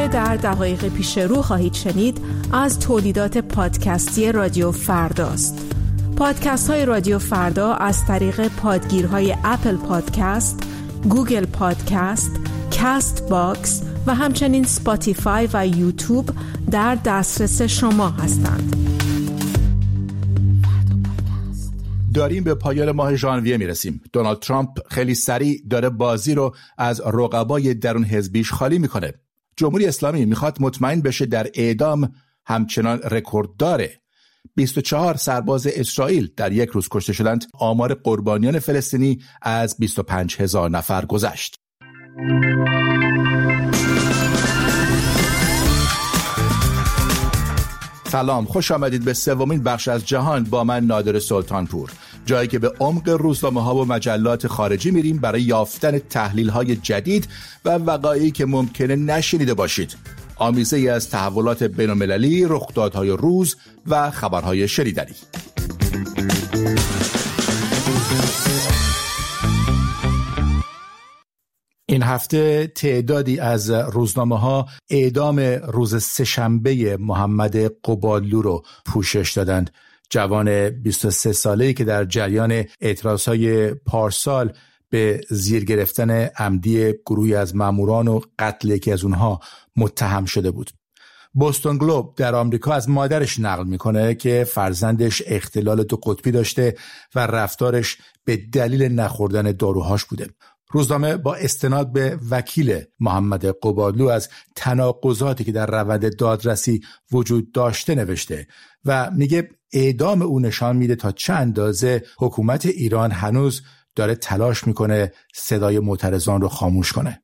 که در دقایق پیش رو خواهید شنید از تولیدات پادکستی رادیو فرداست. پادکست های رادیو فردا از طریق پادگیرهای اپل پادکست، گوگل پادکست، کاست باکس و همچنین اسپاتیفای و یوتیوب در دسترس شما هستند. داریم به پایان ماه ژانویه میرسیم. دونالد ترامپ خیلی سریع داره بازی رو از رقبای درون حزبیش خالی میکنه. جمهوری اسلامی میخواد مطمئن بشه در اعدام همچنان رکورد داره. 24 سرباز اسرائیل در یک روز کشته شدند. آمار قربانیان فلسطینی از 25,000 نفر گذشت. سلام، خوش آمدید به سومین بخش از جهان با من نادر سلطانپور، جایی که به عمق روزنامه‌ها و مجلات خارجی میریم برای یافتن تحلیل‌های جدید و وقایعی که ممکنه نشنیده باشید. آمیزه‌ای از تحولات بین‌المللی، رخدادهای روز و خبرهای شنیدنی. این هفته تعدادی از روزنامه‌ها اعدام روز سه‌شنبه محمد قبادلو رو پوشش دادند. جوان 23 ساله‌ای که در جریان اعتراضهای پارسال به زیر گرفتن عمدی گروهی از ماموران و قتل یکی از اونها متهم شده بود. بوستون گلوب در آمریکا از مادرش نقل میکنه که فرزندش اختلال دو قطبی داشته و رفتارش به دلیل نخوردن داروهاش بوده. روزنامه با استناد به وکیل محمد قبادلو از تناقضاتی که در روند دادرسی وجود داشته نوشته و میگه اعدام او نشان میده تا چه اندازه حکومت ایران هنوز داره تلاش میکنه صدای معترضان رو خاموش کنه.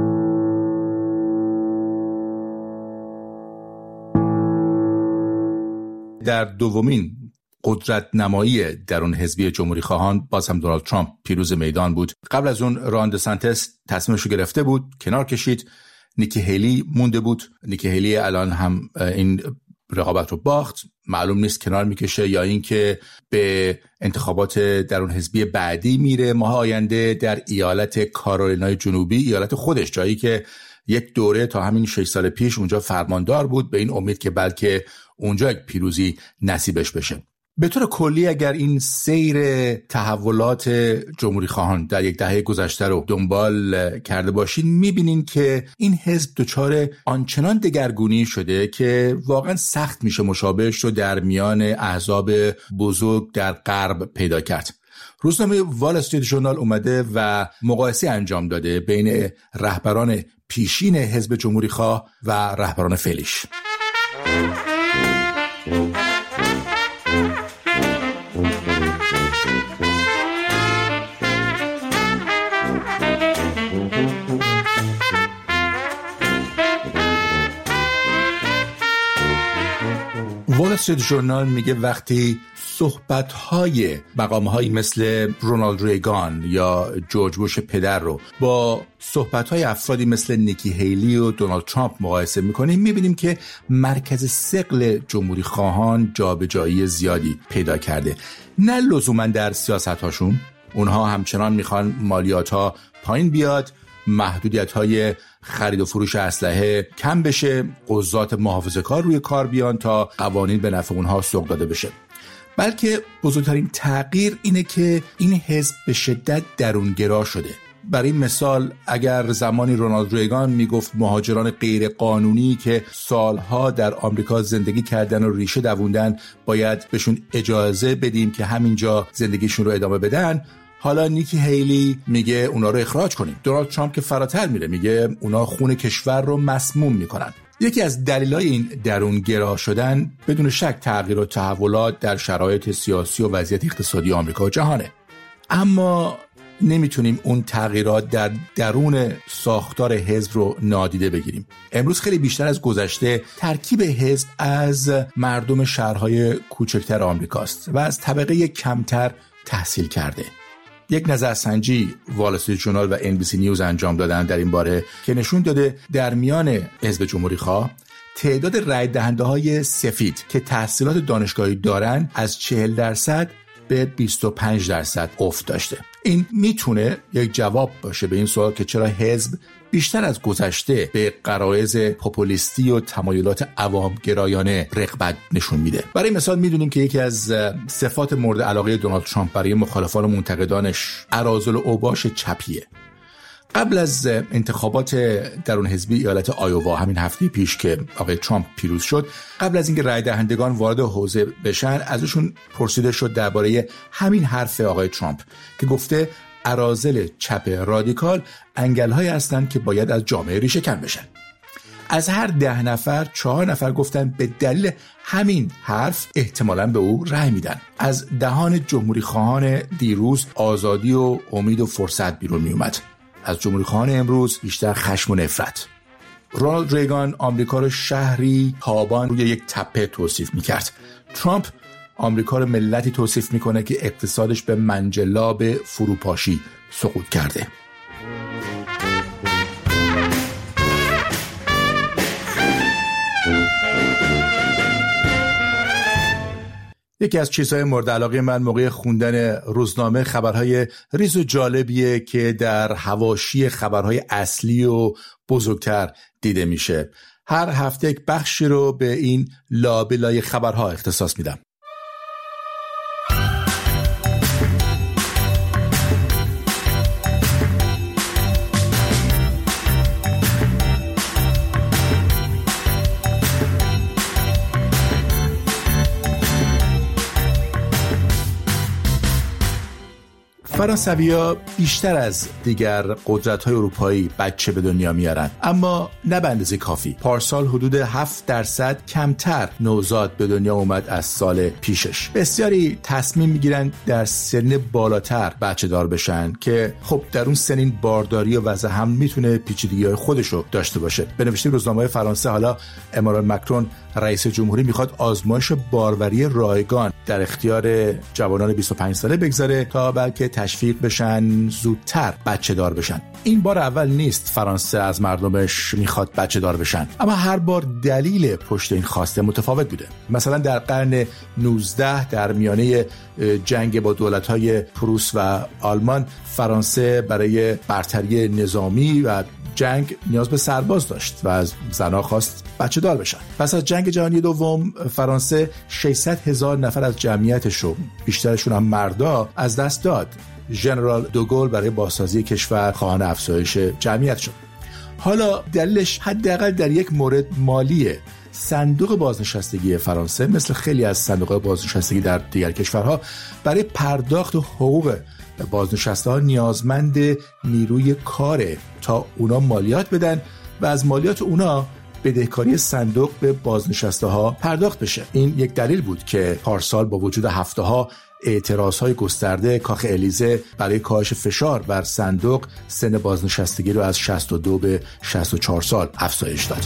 در دومین قدرت نمایی درون حزبی جمهوری خواهان باز هم دونالد ترامپ پیروز میدان بود. قبل از اون ران دسانتس تصمیمش رو گرفته بود، کنار کشید. نیکی هیلی مونده بود. نیکی هیلی الان هم این رقابت رو باخت. معلوم نیست کنار میکشه یا اینکه به انتخابات درون حزبی بعدی میره ماه آینده در ایالت کارولینای جنوبی، ایالت خودش، جایی که یک دوره تا همین 6 سال پیش اونجا فرماندار بود، به این امید که بلکه اونجا یک پیروزی نصیبش بشه. به طور کلی اگر این سیر تحولات جمهوری خواهان در یک دهه گذشته رو دنبال کرده باشین، میبینین که این حزب دچار آنچنان دگرگونی شده که واقعا سخت میشه مشابهش رو در میان احزاب بزرگ در غرب پیدا کرد. روزنامه وال استریت ژورنال اومده و مقایسه انجام داده بین رهبران پیشین حزب جمهوری خواه و رهبران فعلیش. وال استریت ژورنال میگه وقتی صحبت‌های مقام‌هایی مثل رونالد ریگان یا جورج بوش پدر رو با صحبت‌های افرادی مثل نیکی هیلی و دونالد ترامپ مقایسه می‌کنیم، می‌بینیم که مرکز ثقل جمهوری خواهان جابجایی زیادی پیدا کرده. نه لزوماً در سیاست‌هاشون، اونها همچنان می‌خوان مالیات‌ها پایین بیاد، محدودیت‌های خرید و فروش اسلحه کم بشه، قضات محافظه‌کار روی کار بیان تا قوانین به نفع اونها سوق داده بشه. بلکه بزرگترین تغییر اینه که این حزب به شدت درونگرا شده. برای مثال اگر زمانی رونالد ریگان میگفت مهاجران غیر قانونی که سالها در آمریکا زندگی کردن و ریشه دووندن باید بهشون اجازه بدیم که همینجا زندگیشون رو ادامه بدن، حالا نیکی هیلی میگه اونا رو اخراج کنیم. دونالد ترامپ که فراتر میره میگه اونا خون کشور رو مسموم میکنن. یکی از دلایل این درونگرا شدن بدون شک تغییر و تحولات در شرایط سیاسی و وضعیت اقتصادی آمریکا و جهانه. اما نمیتونیم اون تغییرات در درون ساختار حزب رو نادیده بگیریم. امروز خیلی بیشتر از گذشته ترکیب حزب از مردم شهرهای کوچکتر آمریکاست و از طبقه کمتر تحصیل کرده. یک نظرسنجی وال استریت ژورنال و NBC نیوز انجام دادن در این باره که نشون داده در میان حزب جمهوری خواه تعداد رای دهنده های سفید که تحصیلات دانشگاهی دارن از 40% به 25% افت داشته. این میتونه یک جواب باشه به این سوال که چرا حزب بیشتر از گذشته به غرایز پوپولیستی و تمایلات عوامگرایانه رغبت نشون میده. برای مثال میدونیم که یکی از صفات مورد علاقه دونالد ترامپ برای مخالفان و منتقدانش اراذل و اوباش چپیه. قبل از انتخابات درون حزبی ایالت آیووا همین هفته پیش که آقای ترامپ پیروز شد، قبل از اینکه رای دهندگان وارد حوزه بشن ازشون پرسیده شد درباره همین حرف آقای ترامپ که گفته اراذل چپ رادیکال انگل‌هایی هستند که باید از جامعه ریشه کن بشن. از هر 10 نفر 4 نفر گفتن به دلیل همین حرف احتمالاً به او رأی میدن. از دهان جمهوری خواهان دیروز آزادی و امید و فرصت بیرون می اومد. از جمهوری خواهان امروز بیشتر خشم و نفرت. رونالد ریگان آمریکا رو شهری تابان روی یک تپه توصیف میکرد. ترامپ آمریکا رو ملتی توصیف میکنه که اقتصادش به منجلاب فروپاشی سقوط کرده. یکی از چیزهای مورد علاقه من موقع خوندن روزنامه خبرهای ریز و جالبیه که در حواشی خبرهای اصلی و بزرگتر دیده میشه. هر هفته یک بخشی رو به این لابلای خبرها اختصاص میدم. فرانسوی‌ها بیشتر از دیگر قدرت‌های اروپایی بچه به دنیا میارن، اما نه به اندازه کافی. پارسال حدود 7% کمتر نوزاد به دنیا اومد از سال پیشش. بسیاری تصمیم میگیرن در سن بالاتر بچه دار بشن که خب در اون سنین بارداری و وضع حمل میتونه پیچیدگی‌های خودشو داشته باشه. به نوشته روزنامه فرانسه حالا امانوئل مکرون رئیس جمهوری میخواد آزمایش باروری رایگان در اختیار جوانان 25 ساله بگذاره تا بلکه تشویق بشن زودتر بچه دار بشن. این بار اول نیست فرانسه از مردمش میخواد بچه دار بشن، اما هر بار دلیل پشت این خواسته متفاوت بوده. مثلا در قرن 19 در میانه جنگ با دولت‌های پروس و آلمان، فرانسه برای برتری نظامی و جنگ نیاز به سرباز داشت و از زنها خواست بچه دار بشن. پس از جنگ جهانی دوم فرانسه 600,000 نفر از جمعیتش رو، بیشترشون هم مردا، از دست داد. ژنرال دوگل برای بازسازی کشور خواهان افزایش جمعیت شد. حالا دلیلش حداقل در یک مورد مالیه. صندوق بازنشستگی فرانسه مثل خیلی از صندوق بازنشستگی در دیگر کشورها برای پرداخت حقوق بازنشسته ها نیازمند نیروی کاره تا اونا مالیات بدن و از مالیات اونا بدهکاری صندوق به بازنشسته ها پرداخت بشه. این یک دلیل بود که پارسال با وجود هفته‌ها اعتراضهای گسترده کاخ الیزه برای کاهش فشار بر صندوق سن بازنشستگی رو از 62 به 64 سال افزایش داد.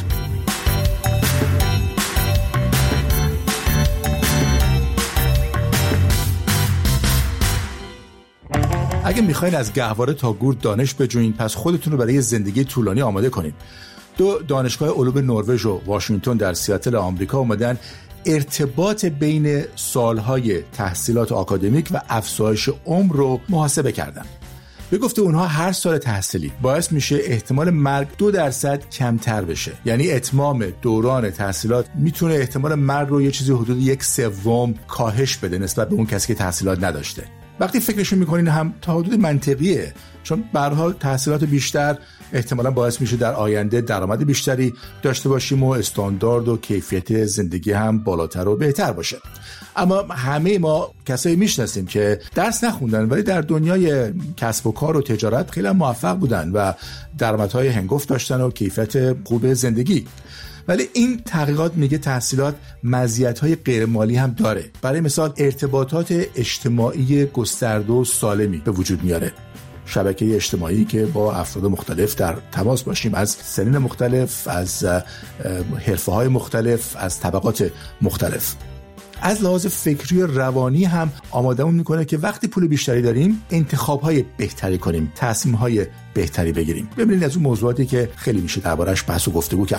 اگه میخواین از گهواره تا گور دانش بجوین، پس خودتون رو برای زندگی طولانی آماده کنین. 2 دانشگاه علوم نروژ و واشنگتن در سیاتل آمریکا اومدن ارتباط بین سالهای تحصیلات آکادمیک و افزایش عمر رو محاسبه کردن. به گفته اونها هر سال تحصیلی باعث میشه احتمال مرگ 2% کمتر بشه. یعنی اتمام دوران تحصیلات میتونه احتمال مرگ رو یه چیزی حدود 1/3 کاهش بده نسبت به اون کسی که تحصیلات نداشته. وقتی فکرشون میکنین هم تا حدود منطقیه، چون به هر حال تحصیلات بیشتر احتمالاً باعث میشه در آینده درآمد بیشتری داشته باشیم و استاندارد و کیفیت زندگی هم بالاتر و بهتر باشه. اما همه ما کسایی میشناسیم که درس نخوندن ولی در دنیای کسب و کار و تجارت خیلی موفق بودن و درآمدهای هنگفت داشتن و کیفیت خوب زندگی. ولی این تحقیقات میگه تحصیلات مزیت‌های غیر مالی هم داره. برای مثال ارتباطات اجتماعی گسترده و سالمی به وجود میاره. شبکه اجتماعی که با افراد مختلف در تماس باشیم، از سنین مختلف، از حرفه‌های مختلف، از طبقات مختلف. از لحاظ فکری و روانی هم آمادهمون میکنه که وقتی پول بیشتری داریم انتخاب‌های بهتری کنیم، تصمیم‌های بهتری بگیریم. ببینید از اون موضوعاتی که خیلی میشه دربارش بحث و گفتگو کرد.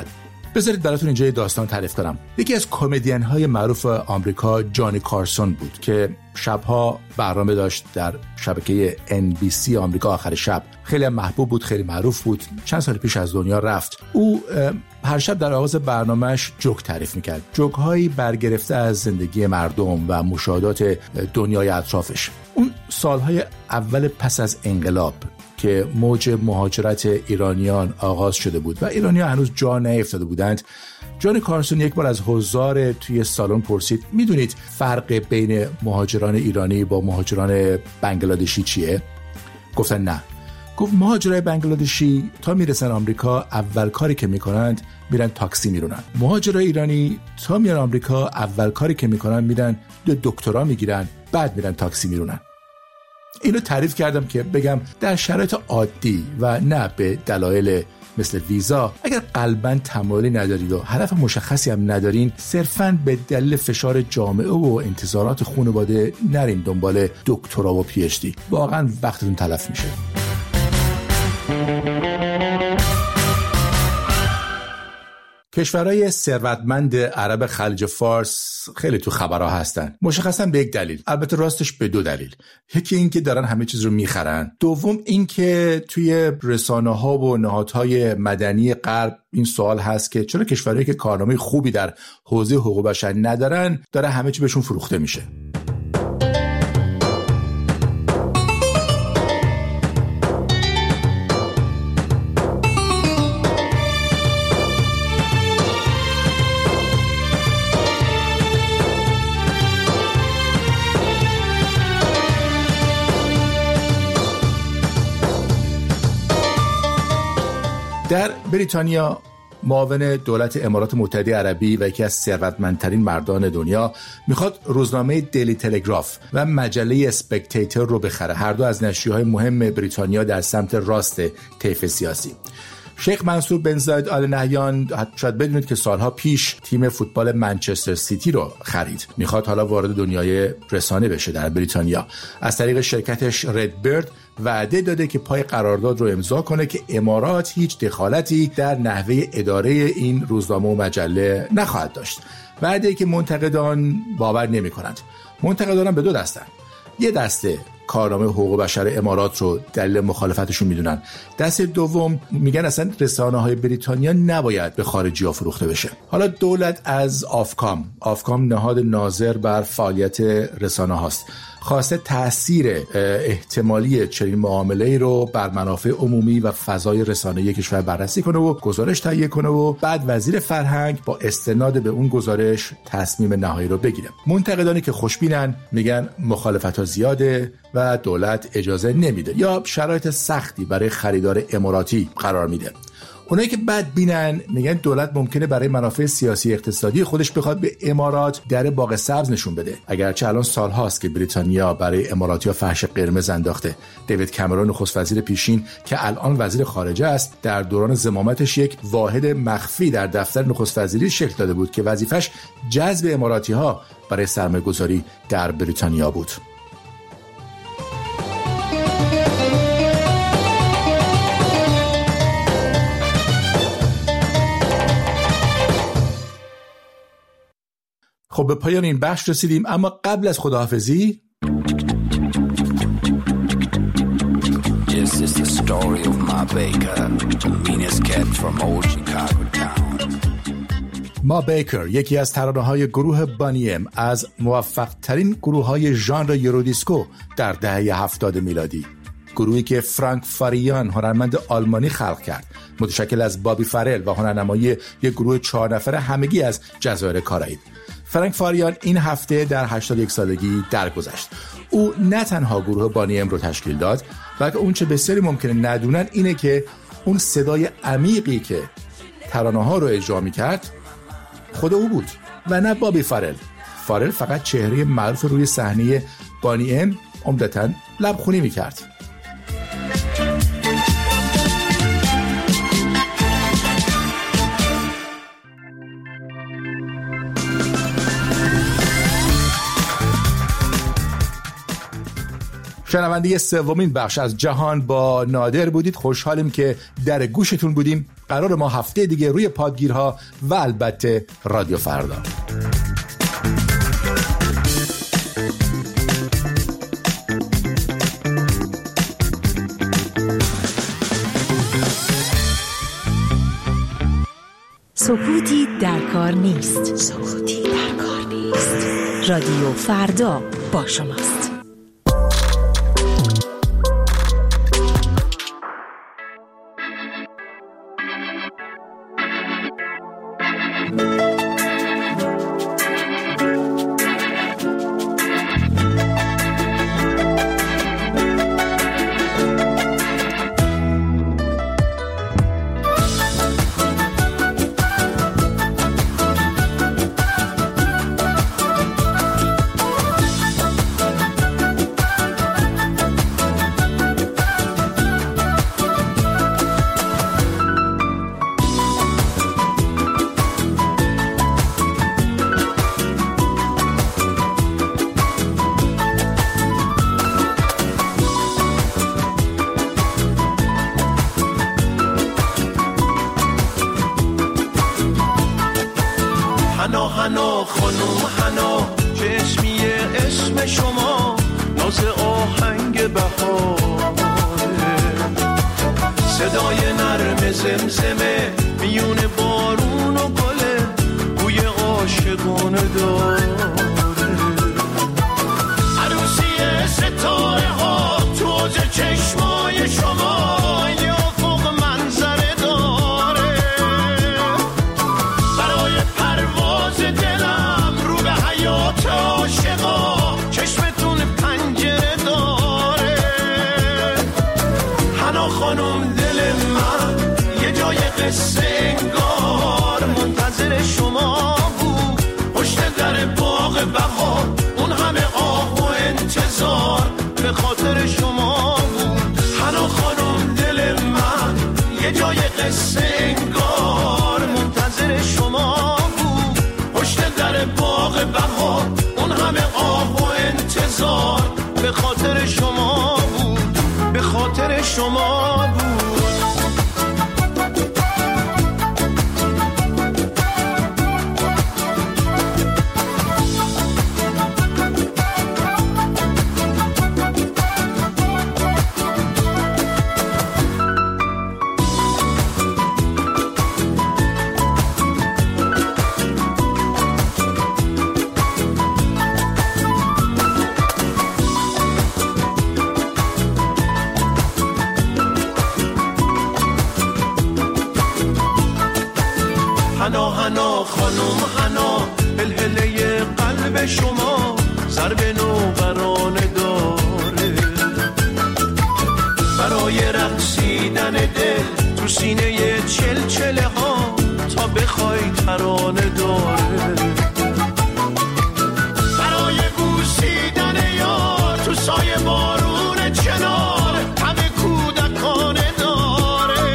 بذارید براتون اینجا یه داستان تعریف کنم. یکی از کمدین های معروف آمریکا جانی کارسون بود که شبها برنامه داشت در شبکه NBC آمریکا آخر شب. خیلی محبوب بود، خیلی معروف بود. چند سال پیش از دنیا رفت. او هر شب در آغاز برنامهش جوک تعریف میکرد، جوک هایی برگرفته از زندگی مردم و مشاهدات دنیای اطرافش. اون سالهای اول پس از انقلاب که موج مهاجرت ایرانیان آغاز شده بود و ایرانیان هنوز جا نیفتاده بودند، جانی کارسون یک بار از حضار توی سالن پرسید میدونید فرق بین مهاجران ایرانی با مهاجران بنگلادشی چیه؟ گفتن نه. گفت مهاجرای بنگلادشی تا میرسن آمریکا اول کاری که میکنند میرن تاکسی میرونن. مهاجرای ایرانی تا میان آمریکا اول کاری که میکنن میرن دکترا میگیرن، بعد میرن تاکسی میرونن. اینو تعریف کردم که بگم در شرایط عادی و نه به دلایل مثل ویزا، اگر قلباً تمایلی ندارید و هدف مشخصی هم ندارین، صرفاً به دلیل فشار جامعه و انتظارات خانواده نرین دنبال دکترا و PhD. واقعاً وقتتون تلف میشه. کشورهای ثروتمند عرب خلیج فارس خیلی تو خبرها هستن، مشخصا به یک دلیل، البته راستش به دو دلیل. یکی این که دارن همه چیز رو میخرن، دوم این که توی رسانه‌ها و نهادهای مدنی غرب این سوال هست که چرا کشورهایی که کارنامه خوبی در حوزه حقوق بشر ندارن داره همه چی بهشون فروخته میشه. در بریتانیا معاون دولت امارات متحده عربی و یکی از ثروتمندترین مردان دنیا میخواد روزنامه دیلی تلگراف و مجله اسپکتیتور رو بخره، هر دو از نشریه‌های مهم بریتانیا در سمت راست طیف سیاسی. شیخ منصور بن زاید آل نهیان شاید بدونید که سالها پیش تیم فوتبال منچستر سیتی رو خرید. میخواد حالا وارد دنیای رسانه بشه در بریتانیا. از طریق شرکتش ردبرد وعده داده که پای قرارداد رو امضا کنه که امارات هیچ دخالتی در نحوه اداره این روزنامه و مجله نخواهد داشت. وعده‌ای که منتقدان باور نمی‌کنند. منتقدان به دو دستن. یه دسته کارنامه حقوق بشر امارات رو دلیل مخالفتشون میدونن. دسته دوم میگن اصلا رسانه‌های بریتانیا نباید به خارجی‌ها فروخته بشه. حالا دولت از آفکام نهاد ناظر بر فعالیت رسانه هاست، خواسته تأثیر احتمالی چنین معامله‌ای رو بر منافع عمومی و فضای رسانه‌ای کشور بررسی کنه و گزارش تهیه کنه و بعد وزیر فرهنگ با استناد به اون گزارش تصمیم نهایی رو بگیره. منتقدانی که خوشبینن میگن مخالفت‌ها زیاده و دولت اجازه نمیده یا شرایط سختی برای خریدار اماراتی قرار میده. اونایی که بدبینن میگن دولت ممکنه برای منافع سیاسی اقتصادی خودش بخواد به امارات در باغ سبز نشون بده. اگرچه الان سالهاست که بریتانیا برای اماراتی‌ها فرش قرمز انداخته. دیوید کامرون نخست وزیر پیشین که الان وزیر خارجه است، در دوران زمامتش یک واحد مخفی در دفتر نخست وزیری شکل داده بود که وظیفش جذب اماراتی‌ها برای سرمایه‌گذاری در بریتانیا بود. خب به پایان این بخش رسیدیم، اما قبل از خداحافظی ما بیکر، یکی از ترانه‌های گروه بانی ام، از موفق ترین گروه‌های ژانر یورودیسکو در دهه 70 میلادی، گروهی که فرانک فاریان هنرمند آلمانی خلق کرد، متشکل از بابی فرل و هنرنمایی یک گروه 4 نفره همگی از جزایر کارائیب. فرانک فاریان این هفته در 81 سالگی درگذشت. او نه تنها گروه بانی ام رو تشکیل داد، بلکه اون چه بسیاری ممکنه ندونن اینه که اون صدای عمیقی که ترانه‌ها رو اجرا می‌کرد خود او بود و نه بابی فرل. فرل فقط چهره معروف روی صحنه بانی ام عمدتاً لبخونی می‌کرد. شنونده سومین بخش از جهان با نادر بودید. خوشحالیم که در گوشتون بودیم. قرار ما هفته دیگه روی پادگیرها و البته رادیو فردا. سکوتی در کار نیست. سکوتی در کار نیست. رادیو فردا با شماست. حنا خانم حنا چشمیه اسم شما ناز آهنگ بهاره صدای نرم زمزمه میون بارون و گله بوی عاشقانه داره عروسی ستاره ها توز چشمای شما سنگار منتظر شما بود پشت در باغ بهار اون همه آه و انتظار به خاطر شما بود حنا خانم دل من یه جای قصه انگار منتظر شما بود پشت در باغ بهار اون همه آه و انتظار به خاطر شما بود به خاطر شما بود حنا خانم حنا هلهله قلب شما ضرب نوبرانه داره برای رقصیدن دل تو سینه چلچله ها تا بخوای ترانه داره برای بوسیدن یار تو سایه بارون چنار همه کودکانه داره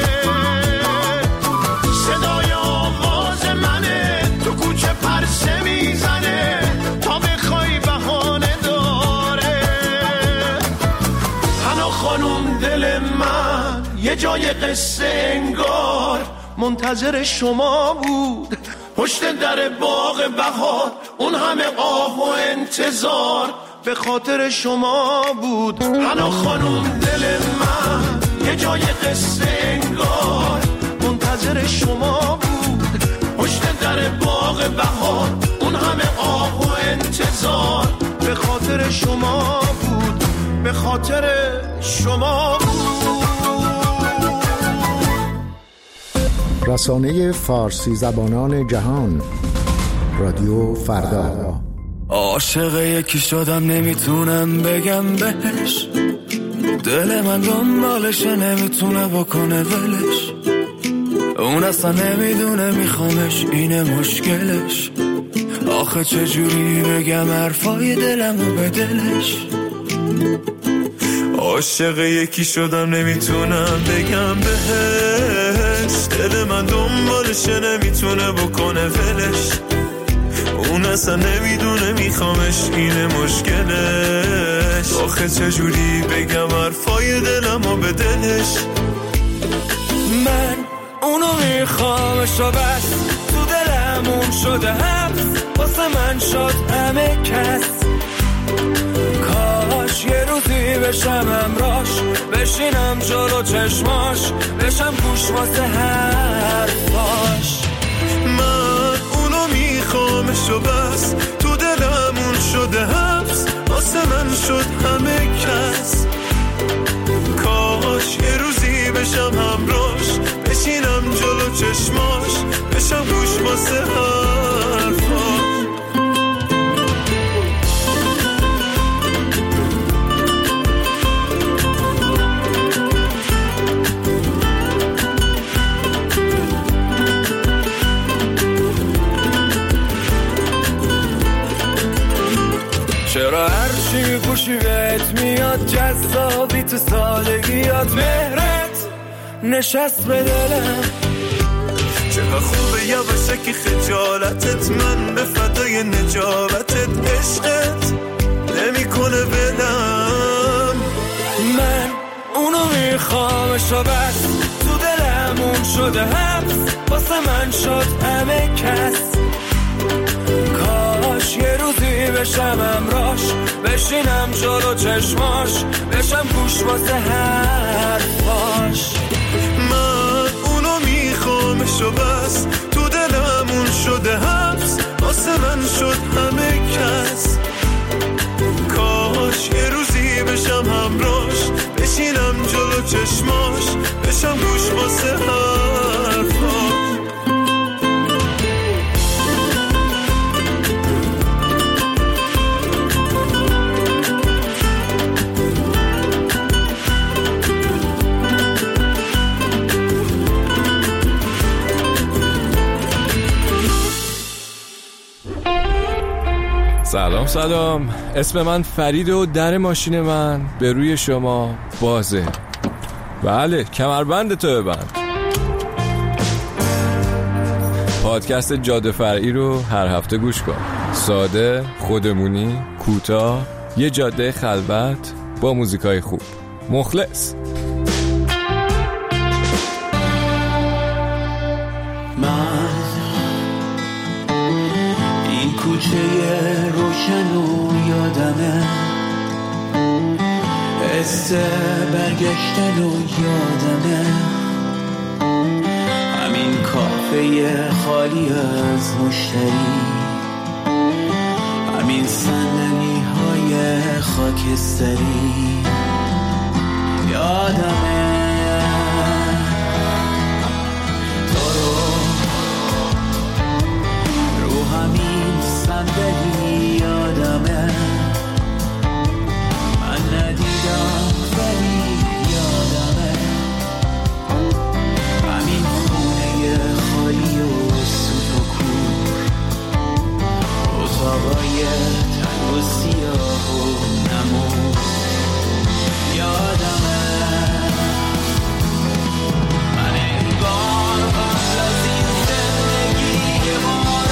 صدای آواز منه تو کوچه پرسه میزنه تا بخوای بهانه داره حنا خانم دل من یه جای قصه انگار منتظر شما بود پشت در باغ بهار اون همه آه و انتظار به خاطر شما بود حنا خانم دل من یه جای قصه انگار منتظر شما بود پشت در باغ بهار اون همه آه و انتظار به خاطر شما بود به خاطر شما بود. رسانه فارسی زبانان جهان رادیو فردا. عاشق یکی شدم نمیتونم بگم بهش دل من دنبالشه نمیتونه بکنه ولش اون اصلا نمیدونه میخوامش اینه مشکلش آخه چجوری بگم حرفای دلمو به دلش عاشق یکی شدم نمیتونم بگم بهش دل من دنبالشه نمیتونه بکنه ولش اون اصلا نمیدونه میخوامش اینه مشکلش آخه چجوری بگم حرفای دلمو به دلش. من اونو میخوامش و بس، تو دلمون شده حبس، واسه من شد همه کس. کاش یه روزی بشم همراش، بشینم جلو چشماش، بشم گوش واسه حرفاش. من اونو میخوامش و بس، تو دلمون شده حبس، واسه من شد همه کس. کاش یه روزی بشم همراش، بشینم جلو چشماش، بشم گوش واسه حرفاش. چرا هرچی گوشی بهت میاد جذابی، تو سالگیات مهرت نشست به دلم. چقدر خوبه یواشکی خجالتت، من به فدای نجابتت، عشقت نمیکنه بلم. من اونو میخوامش و بس، تو دلمون شده حبس، واسه من شد همه کس. کاش یه روزی بشم همراش، بشینم جلو چشماش، بشم گوش واسه حرفاش. من اونو میخوامش و بس، تو دلمون شده حبس، واسه من شد همه کس. کاش یه روزی بشم همراش، بشینم جلو چشماش، بشم گوش واسه حرفاش. سلام، اسم من فرید و در ماشین من به روی شما بازه. بله، کمربندتو ببند. پادکست جاده فرعی رو هر هفته گوش کن. ساده، خودمونی، کوتاه، یه جاده خلوت با موزیکای خوب. مخلص. من این کوچه روشن و یادمه، حس برگشتن و یادمه، همین کافه خالی از مشتری، همین صندلی های خاکستری، یادمه همین صندلی، یادمه من ندیدم ولی یادمه، همین خونه خالی و سوت و کور، اتاقای تنگ و سیاه و نمور، یادمه من انگار قبل از این زندگی یه بار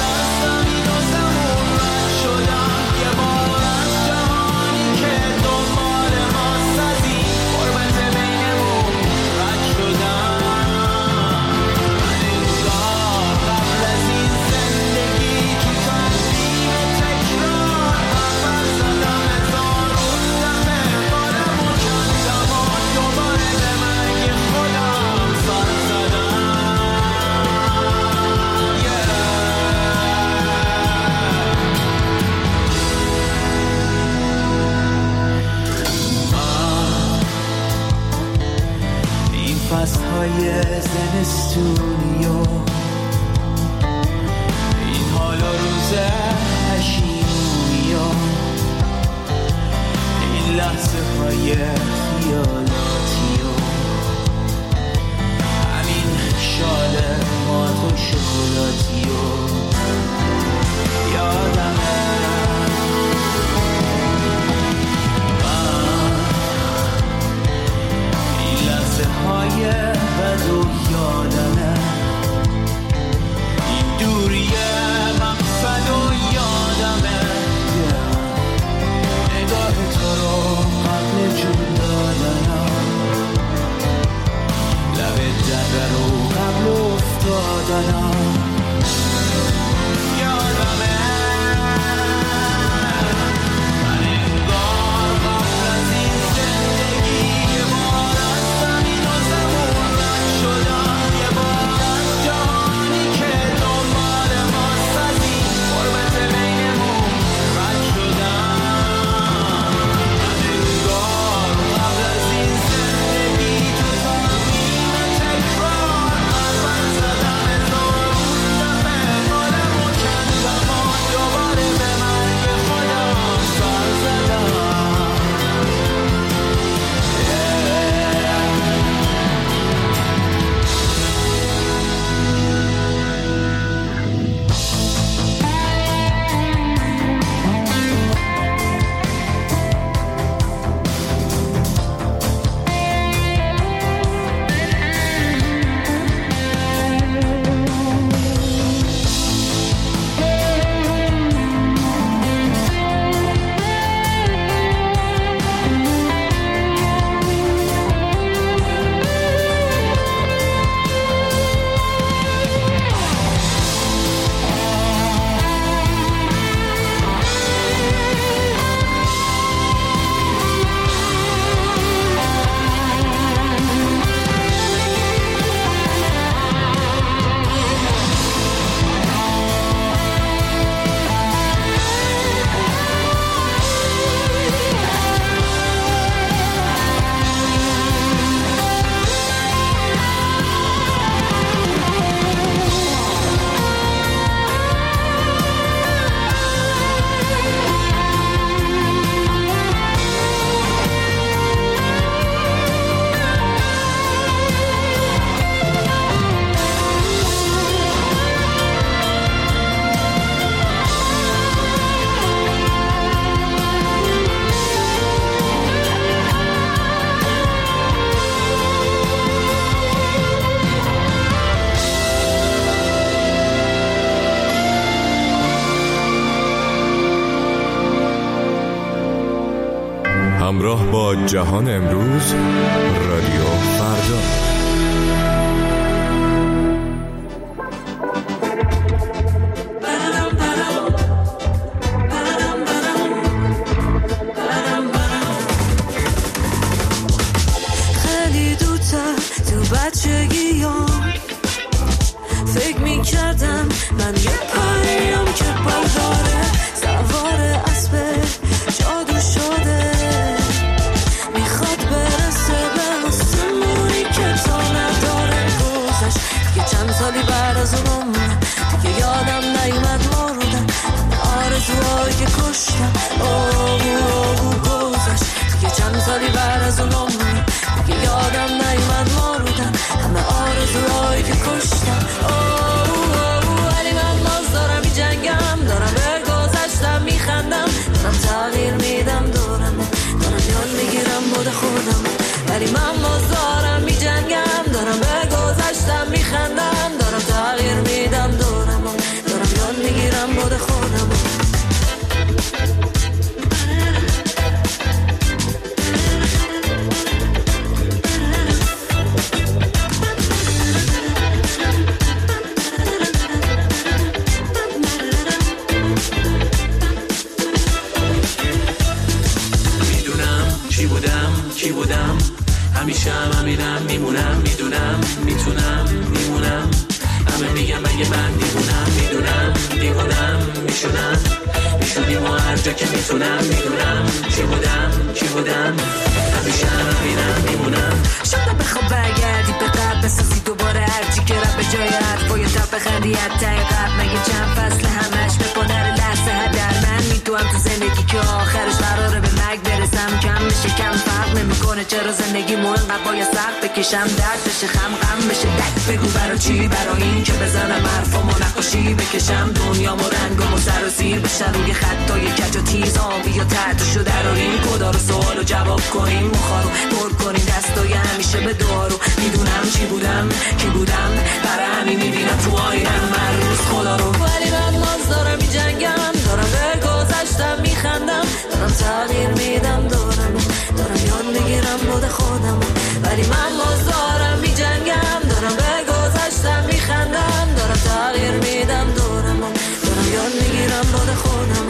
فصلهای زمستونی و این حال و روز پشیمونی و این لحظه های خیالاتی و همین شال مات و شکلاتی و یادمه های بد و یادمه همراه با جهان امروز، رادیو فردا. خیلی دوتر تو بچگیام فکر میکردم من یه پریم که پرداره سوار اسب جادو شده، میخواد برسه به آسمونی که تا نداره. گذشت دیگه چند سالی بعد از اونم دیگه یادم نیومد مردن آرزوهایی که کشتم. گذشت دیگه چند سالی بعد از اونم دیگه یادم نیومد مردن همه آرزوهایی که کشتم. ولی من باز دارم می جنگم، دارم به گذشتم میخندم، دارم تغییر میدم دارم یاد میگیرم بود خودم. ولی من باز دارم می جنگم، دارم به گذشتم میخندم، دارم تغییر میدم دارم یاد میگیرم بود خودم. کی بودم همیشه همینم میمونم، میدونم میتونم میمونم، همه میگم اگه من دیوونم، میدونم دیوونم میشونیم و هر جا که میتونم، میدونم کی بودم همیشه همینم میمونم. شاید بخواب برگردی به قبل بسازی دوباره هرچی که رب به جای حرفای تب بخندی حتی قبل مگه چند فصل همش بپنر لحظه هدر من میدونم تو زندگی که آخرش قراره به مرگ برسم. کم میشه کم فرق نمیکنه چرا زندگی مو انقدر باید سخت بکشم، درد بشه غم بشه دک بگو برای چی، برای این که بزنم حرفامو نقاشی بکشم دنیامو رنگامو سر و زیر بشه روی خطای کج و تیز آبی و تحتشو دراریم کدا رو سوالو جواب کنیم مخارو پر کنیم دستای همیشه به دارو. میدونم چی بودم کی بودم برای همین میبینم تو آینم من روز خدا رو. ولی من باز دارم می جنگم، دارم به گذشتم میخندم، دارم تغییر میدم دارم یاد میگیرم بود خودم. ولی من باز دارم می جنگم، دارم به گذشتم میخندم، دارم تغییر میدم دارم یاد میگیرم بود خودم.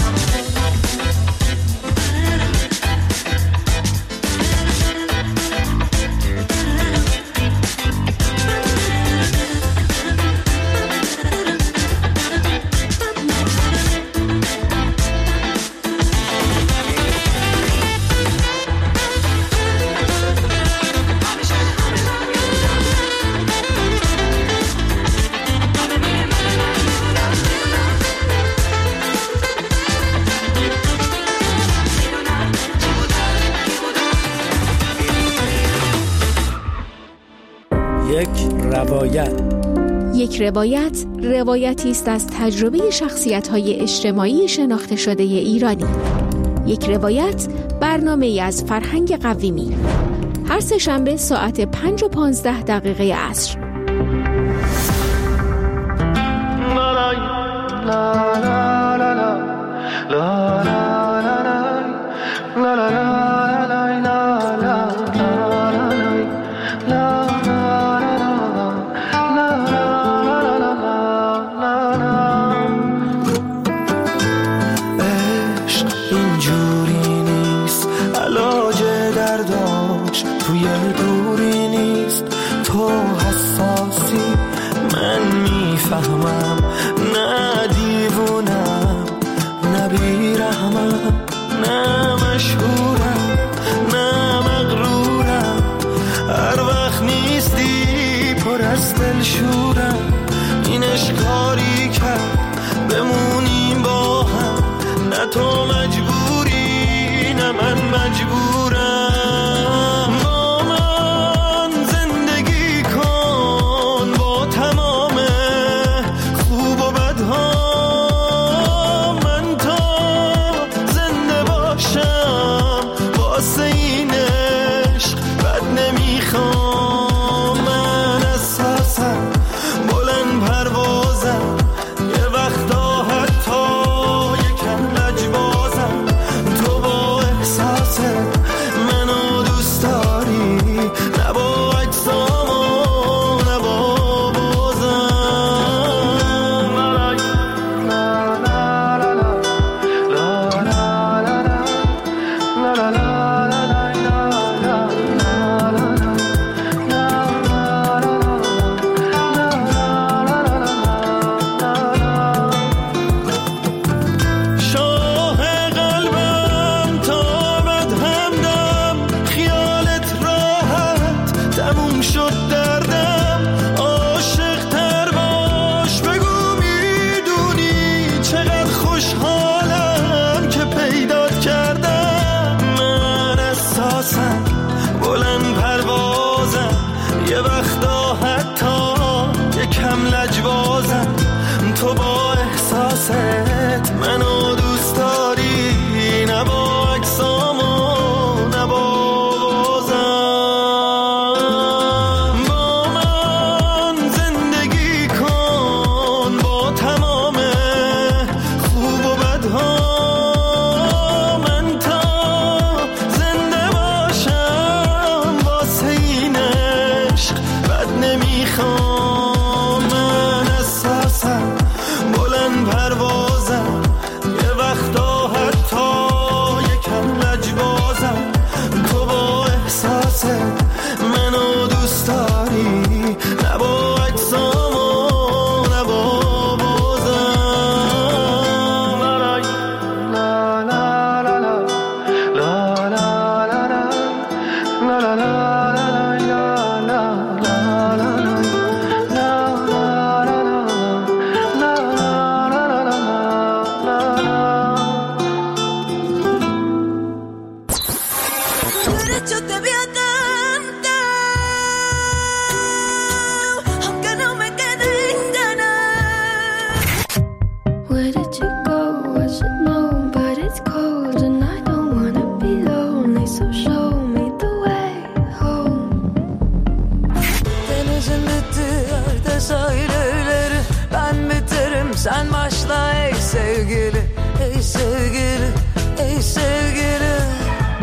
یک روایت روایتی است از تجربه شخصیت‌های اجتماعی شناخته شده ایرانی. یک روایت برنامه‌ای از فرهنگ قویمی. هر سه شنبه ساعت 5:15 عصر. تو مجبوری نه من مجبورم، با من زندگی کن با تمام خوب و بدها، من تا زنده باشم واسه این عشق بد نمیخوام. من اساسم بلند پروازم یه وقتا حتی یکم لجبازم، تو با احساسه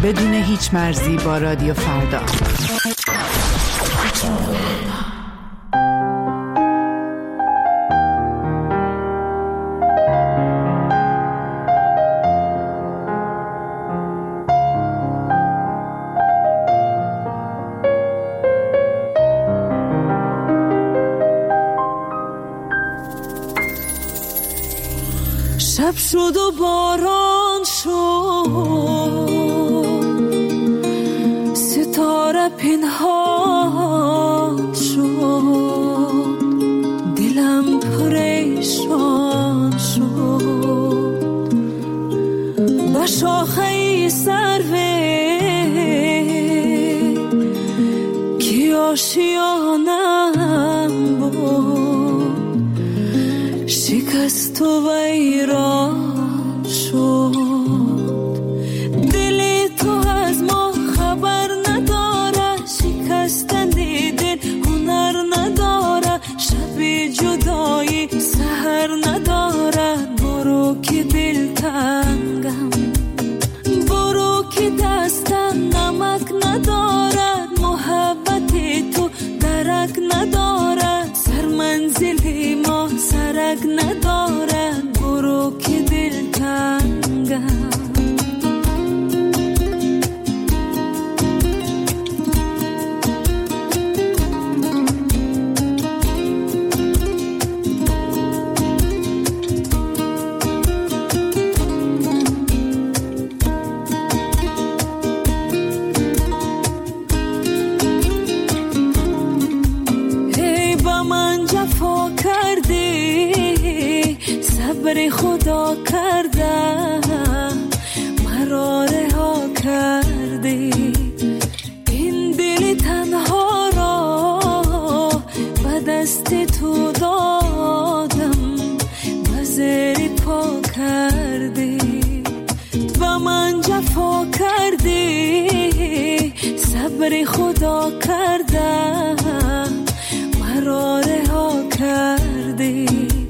بدون هیچ مرزی با رادیو فردا. شب شد و باران شد، ستاره پنهان شد، دلم پریشان شد. با شاخه سروه که آشیانم بود، شکست و ویران شد. دل تو از ما خبر نداره، شکستن دل هنر نداره، شب جدایی سحر نداره. برو که دل تنگم، برو که دستم نمک ندارد، محبت تو درک ندارد، سر منزل ما سرک ندارد. برو که دل تنگم. صبر خدا کرده مرا رها کردی، این دل تنها را به دست تو دادم، به زیر پا کردی. با من جفا کردی، صبر خدا کرده مرا رها کردی،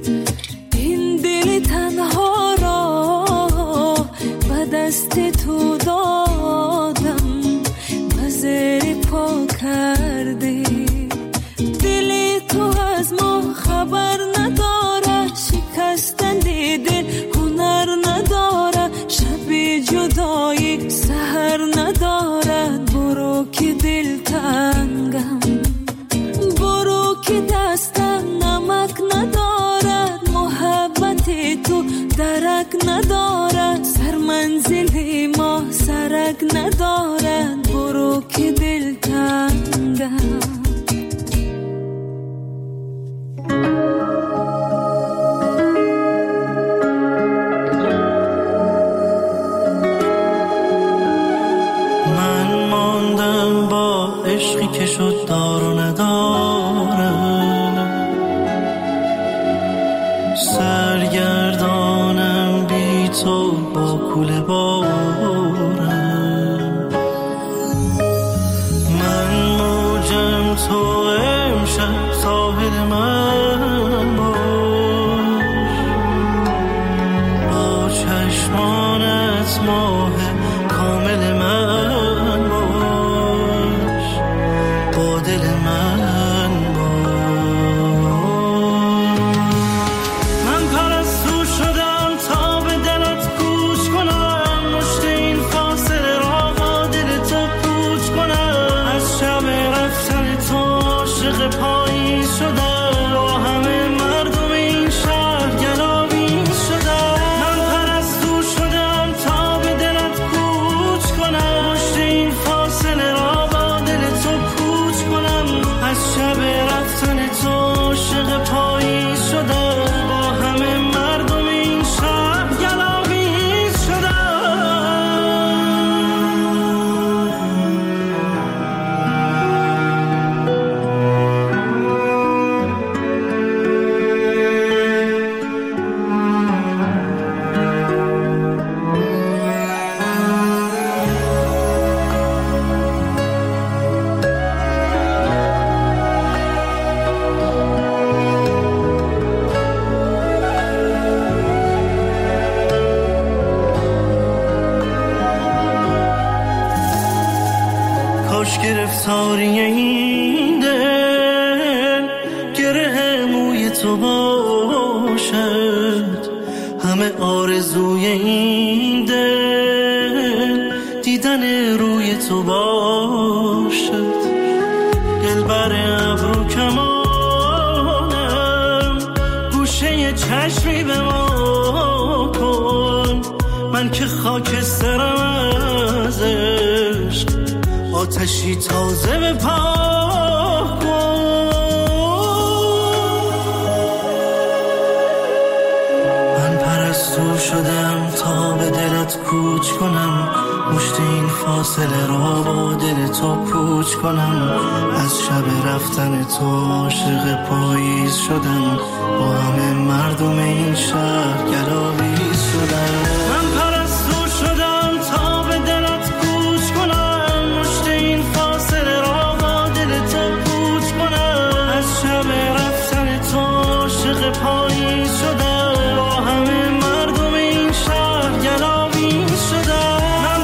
تنها را به دست تو دادم، به زیر پا کردی. دل تو از ما خبر نداره، شکستن دل هنر نداره، شب جدایی سحر ندارد. برو که دل تنگم، برو که دستم نمک ندارد، محبت تو درک ندارد، سر منزل ما سرک ندارد. برو که دل تنگم. من ماندم با عشقی که شد دار و نداره، سرگردانم بی تو با کوله بارم. من موجم تو امشب ساحل من باش، با چشمانت ماه کامل من باش، با دل من باش. من پرستو شدم تا به دلت گوش کنم، کاش گرفتاری این دل گره موی تو باشد، همه آرزوی این دل دیدن روی تو باشد. دلبر ابرو کمانم گوشه چشمی به ما کن، من که خاکسترم از عشق آتشی تازه به پا کن. من پرستو شدم تا به دلت کوچ کنم، مشت این فاصله را با دل تو کوچ کنم. از شب رفتن تو عاشق پاییز شدم، با همه مردم این شهر گلاویز شدم. من پرستو شدم تا به دلت کوچ کنم، مشت این فاصله را با دل تو کوچ کنم. از شب رفتن تو عاشق پاییز شدم، با همه مردم این شهر گلاویز شدم.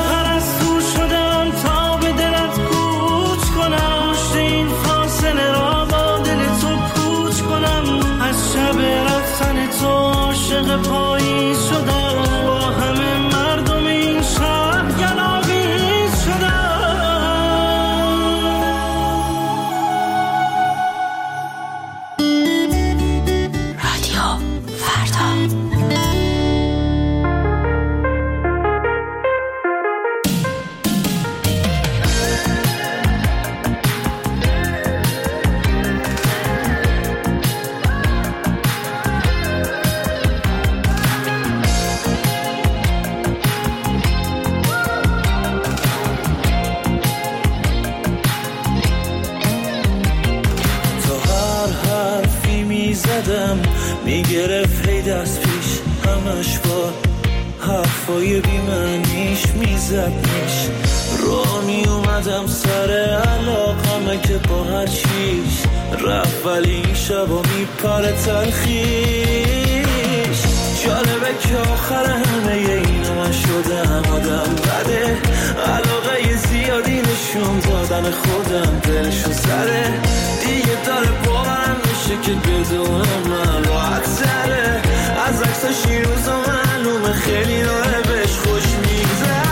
پاییز شدم، با همه مردم این شهر گلاویز شدم. رادیو فردا. میگرفت هی دست پیش همش با حرفای بیمعنیش میزدنش. رو میومدم سر علاقمه که با هر چیز رفت، ولی این شبا میپره تلخیش. جالبه که آخر همه اینا من شدم آدم بده، علاقه زیادی نشون دادن خودم دلشو زده. دیگه داره باورم میشه که بدون من راحت سره. از عکساش این روزا معلومه خیلی داره بهش خوش میگذره.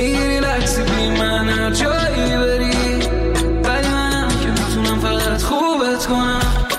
میگیری لکسی بی من هر جایی بری، ولی منم که میتونم فقط خوبت کنم.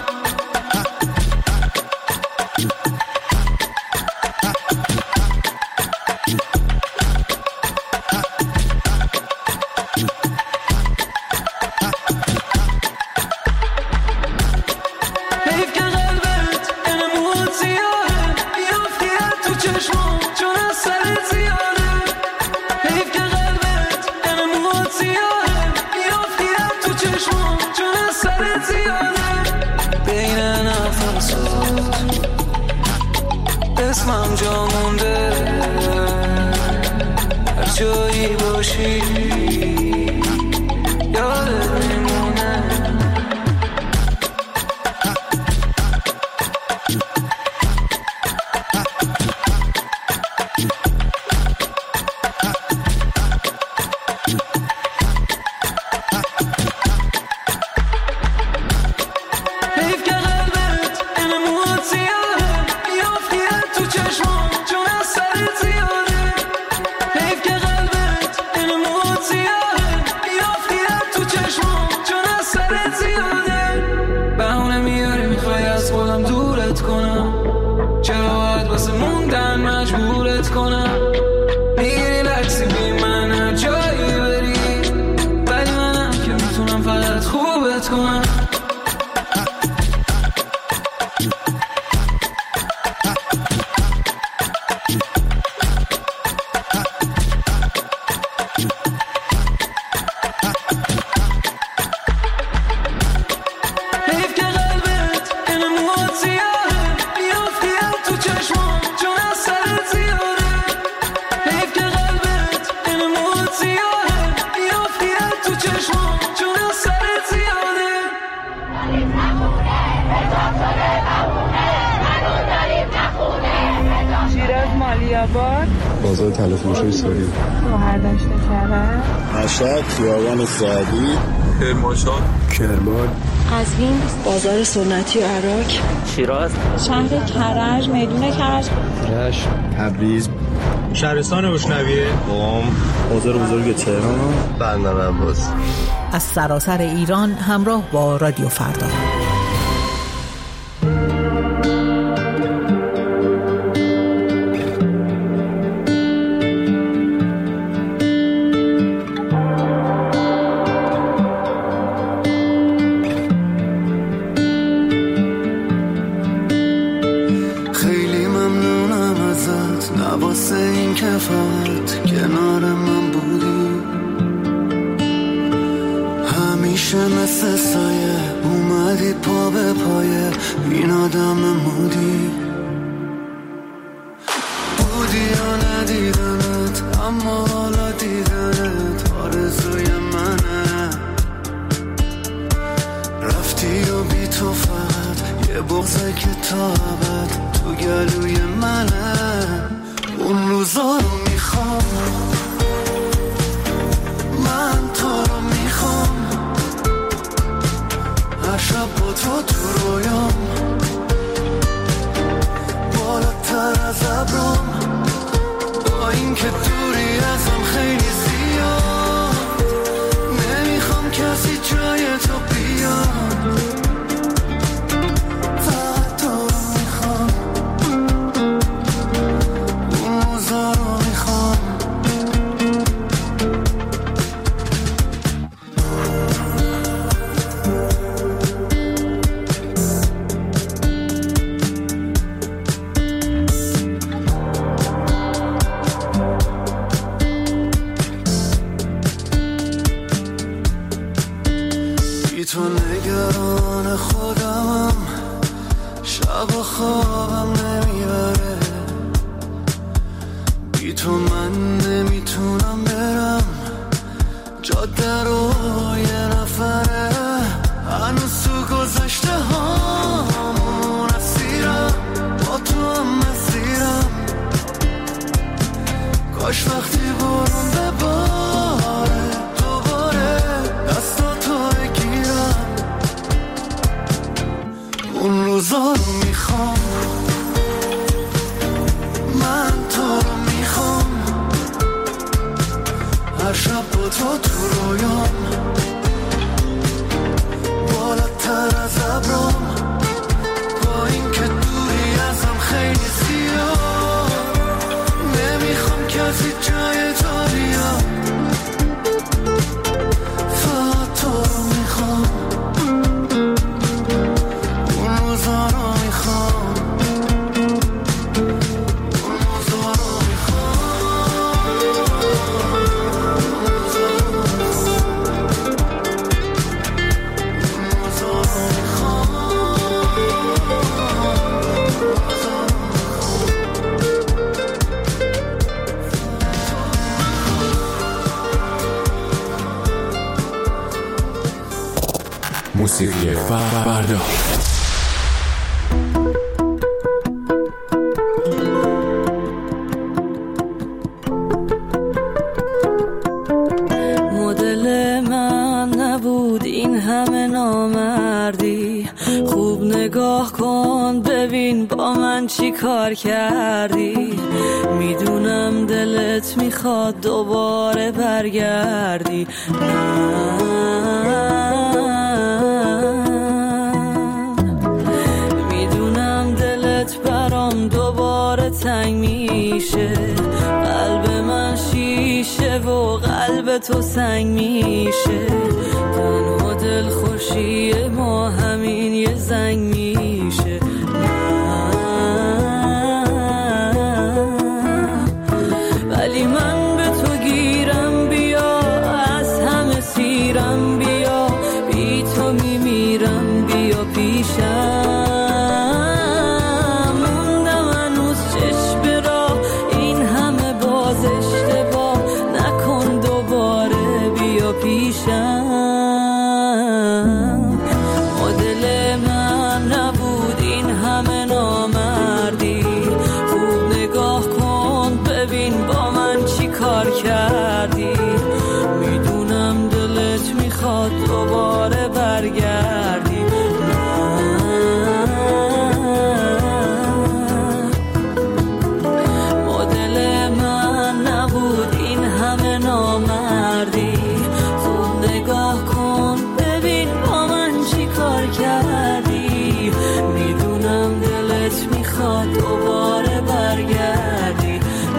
اسمم جا مونده هر جایی باشی یادت میمونه. بازار طلا فروشی سوری، شهردشت کرد، مشهد، خیابان سعدی، کرمانشاه، کرمان، قزوین، بازار سنتی و عراق، شیراز، شهر کرج، میدون کرج، رشت، تبریز، شهرستان روشنویه، قم، بازار بزرگ تهران، بندر عباس. از سراسر ایران همراه با رادیو فردا. مثل سایه اومدی پا به پایه این آدم مودی بودی یا ندیدنت اما حالا دیدنت آرزوی منه. رفتی و بی تو فقط یه بغضه که تا ابد تو گلوی منه. اون روزا رو میخوام من تو رو میخوام هر شب با تو رویام بالاتر از ابرام با این که دوری ازم خیلی زیاد نمیخوام کسی جای تو بیاد فقط تو رو میخوام اون روزا رو میخوام. تو نگران خودمم شب و خوابم نمیبره بی تو من نمیتونم برم جاده رو یه نفره هنوز تو گذشته هامون اسیرم با تو هم مسیرم کاش وقتی برون بباره دوباره دستاتو اون روزا رو میخوام من تو رو میخوام با تو تو رویام، بالاتر از ابرام، با این که دوری ازم خیلی زیاد، نمیخوام کسی جای تو بیاد، فقط تو رو میخوام، اون روزا رو میخوام، اون روزا رو موسیقی فردا. مدل من نبود این همه نامردی، خوب نگاه کن ببین با من چی کار کردی، میدونم دلت میخواد دوباره برگردی، میدونم دلت برام دوباره تنگ میشه، قلب من شیشه و قلب تو سنگ میشه، تنها دل خوشی ما همین یه زنگ میشه، ولی من به تو گیرم، بیا از همه سیرم، بیا بی تو میمیرم، بیا پیشم، موندم هنوز چشم را این همه باز اشتباه نکن دوباره، بیا پیشم، مدل من نبود این همه نامردی، خوب نگاه کن ببین با من چی کار کردی، میدونم دلت میخواد دوباره برگردی، مدل من نبود این همه نامردی، خوب نگاه کن ببین با من چی کار کردی، میدونم دلت میخواد دوباره برگردی،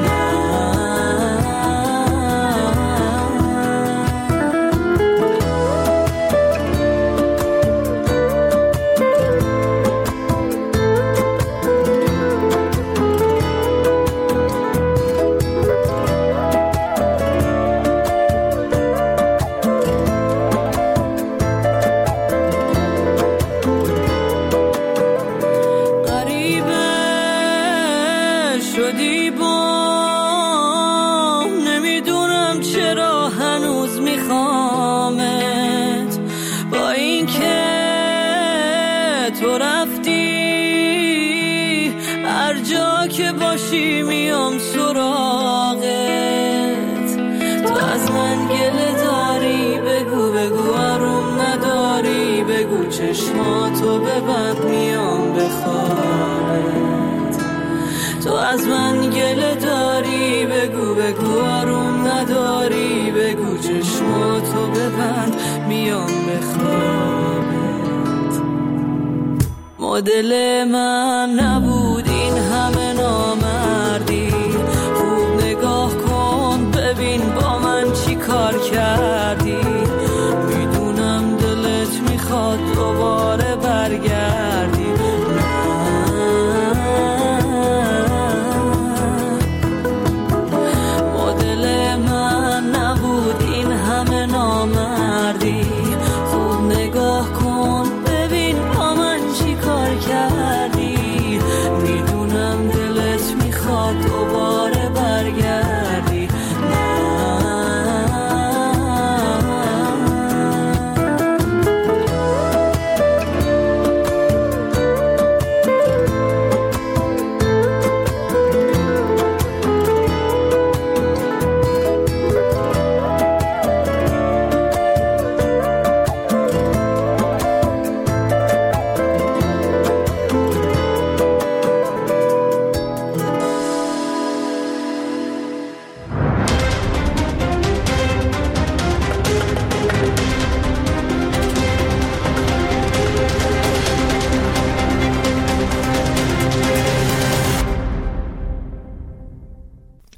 شدی بام، نمیدونم چرا هنوز میخوامت، با این که تو رفتی هر جا که باشی میام سراغت، تو از من گله داری بگو بگو، آروم نداری بگو، چشماتو ببند میام بخوابت، تو از من گله داری بگو بگو، آروم نداری بگو، چشماتو ببند میام بخوابت، مدل من نبود این همه نامردی، خوب نگاه کن ببین با من چی کار کردی، میدونم دلت میخواد دوباره برگردی، مدل من نبود این همه نامردی، خوب نگاه کن ببین با من چی کار کردی، میدونم دلت میخواد دوباره برگردی.